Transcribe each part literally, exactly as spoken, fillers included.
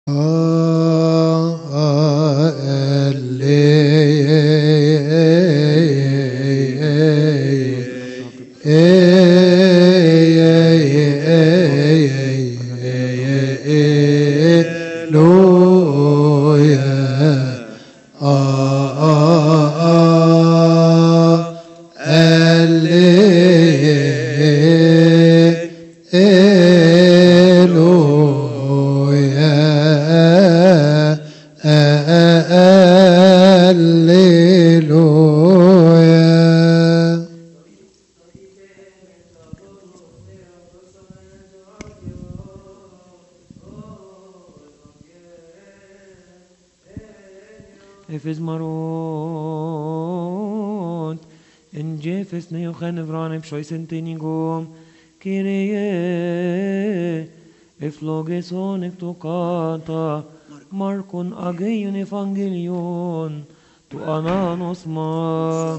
Efes marot, en jefes neochen evranem shoisen tinigum, Kyrie, eflogeson ektokata, Markon ageion evangelion, tu ananos ma.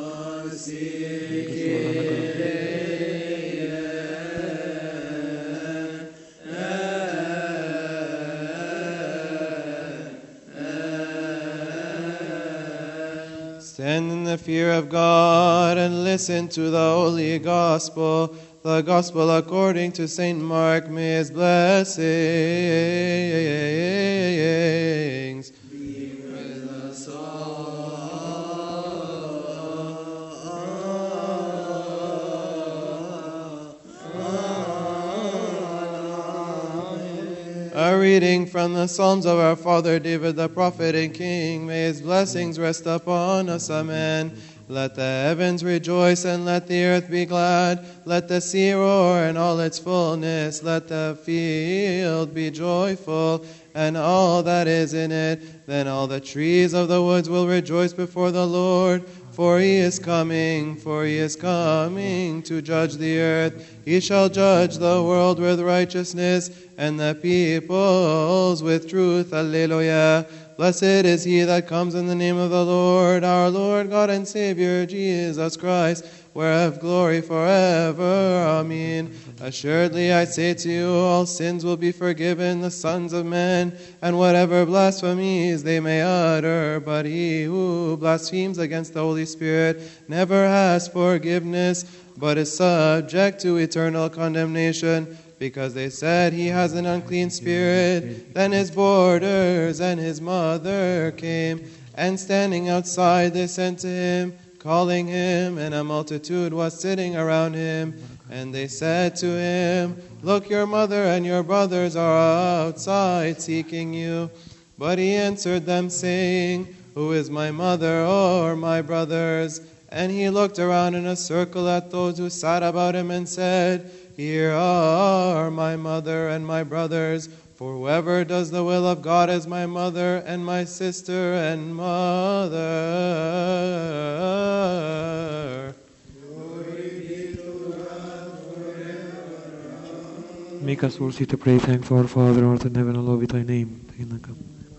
Stand in the fear of God and listen to the holy gospel, the gospel according to Saint Mark. May his blessings be with us all. A reading from the Psalms of our father David, the prophet and king. May his blessings rest upon us. Amen. Let the heavens rejoice and let the earth be glad. Let the sea roar and all its fullness. Let the field be joyful and all that is in it. Then all the trees of the woods will rejoice before the Lord. For he is coming, for he is coming to judge the earth. He shall judge the world with righteousness and the peoples with truth. Alleluia. Blessed is he that comes in the name of the Lord, our Lord God and Savior, Jesus Christ, whereof glory forever. Amen. Assuredly I say to you, all sins will be forgiven the sons of men, and whatever blasphemies they may utter. But he who blasphemes against the Holy Spirit never has forgiveness, but is subject to eternal condemnation, because they said he has an unclean spirit. Then his boarders and his mother came, and standing outside they sent to him, calling him, and a multitude was sitting around him. And they said to him, Look, your mother and your brothers are outside seeking you. But he answered them, saying, Who is my mother or my brothers? And he looked around in a circle at those who sat about him and said, Here are my mother and my brothers. For whoever does the will of God is my mother and my sister and mother. Make us worthy to pray, thanks to our Father, who art in heaven, hallowed be thy name. Thy kingdom come.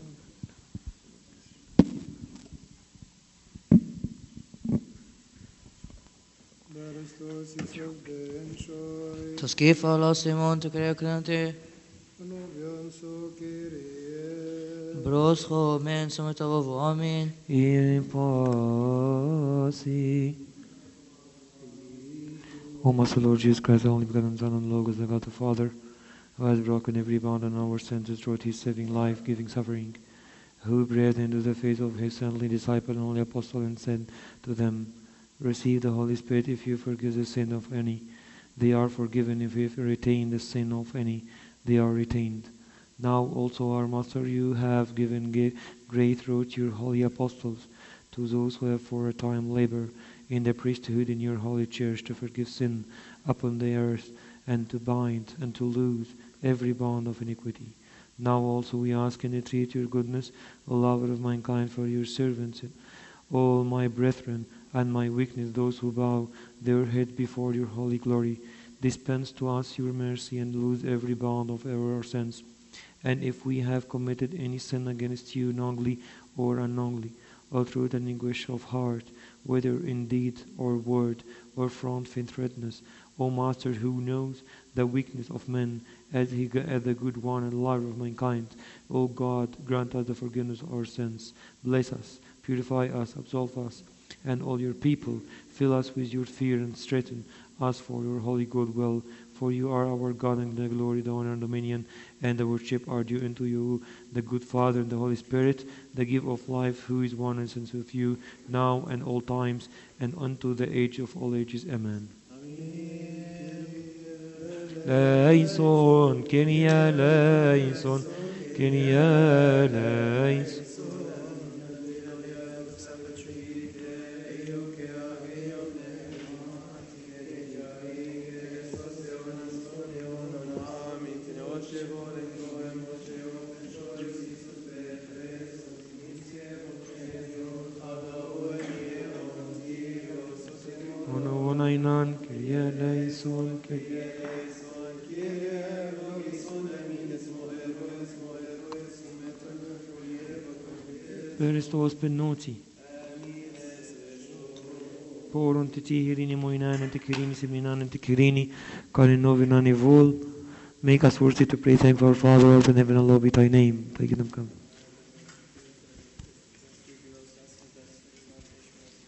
Toskifa la Simon te kreknante. Broscho men sametavo amen. In pasi. O most Lord Jesus Christ, the only begotten Son and Logos, the God the Father, who has broken every bond on our senses through his saving, life-giving suffering, who breathed into the face of his saintly disciple and holy apostle and said to them, Receive the Holy Spirit. If you forgive the sin of any, they are forgiven. If you retain the sin of any, they are retained. Now also, our Master, you have given grace through your holy apostles to those who have for a time labored in the priesthood in your holy church, to forgive sin upon the earth, and to bind and to loose every bond of iniquity. Now also we ask and entreat your goodness, O lover of mankind, for your servants, all my brethren, and my weakness, those who bow their head before your holy glory. Dispense to us your mercy and loose every bond of error or sins. And if we have committed any sin against you knowingly or unknowingly, or through the anguish of heart, whether in deed or word or from faintness, O Master, who knows the weakness of men as he as the good one and life of mankind. O God, grant us the forgiveness of our sins. Bless us, purify us, absolve us, and all your people. Fill us with your fear and strengthen us for your holy goodwill. For you are our God, and the glory, the honor, and dominion, and the worship are due unto you, the good Father and the Holy Spirit, the giver of life, who is one and sense of you, now and all times, and unto the age of all ages. Amen. Leison, Kenia, Leison, Kenia, Leison. Ono onainan, Kenia, Leison, Kenia. Christos penoti. Poron te tihirini moinan te kirini seminan te kirini karinovinani vol. Make us worthy to pray. Thank our Father, who art in heaven, hallowed be thy name. Thy kingdom come.